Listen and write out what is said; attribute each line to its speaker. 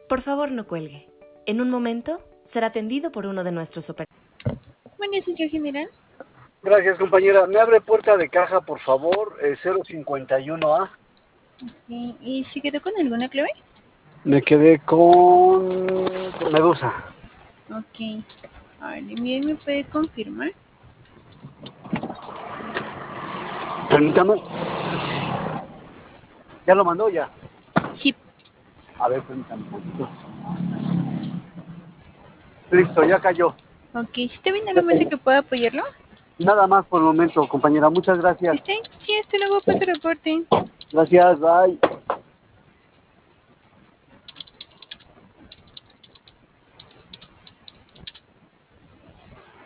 Speaker 1: Por favor, no cuelgue. En un momento será atendido por uno de nuestros operadores.
Speaker 2: Buen día, señor general.
Speaker 3: Gracias, compañera. ¿Me abre puerta de caja, por favor? 051A.
Speaker 2: Okay. ¿Y se quedó con alguna clave?
Speaker 3: Me quedé con Medusa.
Speaker 2: Ok. A ver, bien, ¿me puede confirmar?
Speaker 3: Permítame. ¿Ya lo mandó ya?
Speaker 2: Sí.
Speaker 3: A ver, permítame. Listo, ya cayó.
Speaker 2: Ok, ¿sí está bien algo más en que pueda apoyarlo?
Speaker 3: Nada más por el momento, compañera. Muchas gracias.
Speaker 2: ¿Está bien? Sí, hasta luego, pase reporte.
Speaker 3: Gracias, bye.